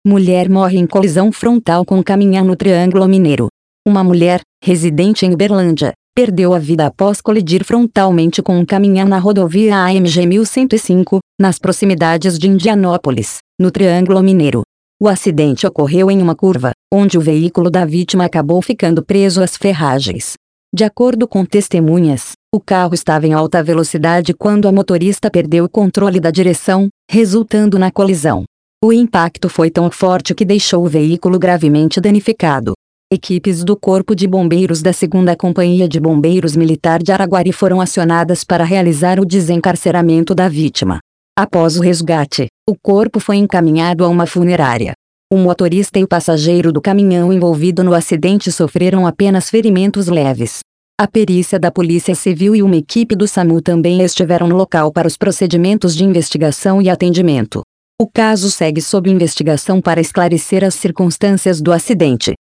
Mulher morre em colisão frontal com caminhão no Triângulo Mineiro. Uma mulher, residente em Uberlândia, perdeu a vida após colidir frontalmente com um caminhão na rodovia AMG 1105, nas proximidades de Indianópolis, no Triângulo Mineiro. O acidente ocorreu em uma curva, onde o veículo da vítima acabou ficando preso às ferragens. De acordo com testemunhas, o carro estava em alta velocidade quando a motorista perdeu o controle da direção, resultando na colisão. O impacto foi tão forte que deixou o veículo gravemente danificado. Equipes do Corpo de Bombeiros da 2ª Companhia de Bombeiros Militar de Araguari foram acionadas para realizar o desencarceramento da vítima. Após o resgate, o corpo foi encaminhado a uma funerária. O motorista e o passageiro do caminhão envolvido no acidente sofreram apenas ferimentos leves. A perícia da Polícia Civil e uma equipe do SAMU também estiveram no local para os procedimentos de investigação e atendimento. O caso segue sob investigação para esclarecer as circunstâncias do acidente.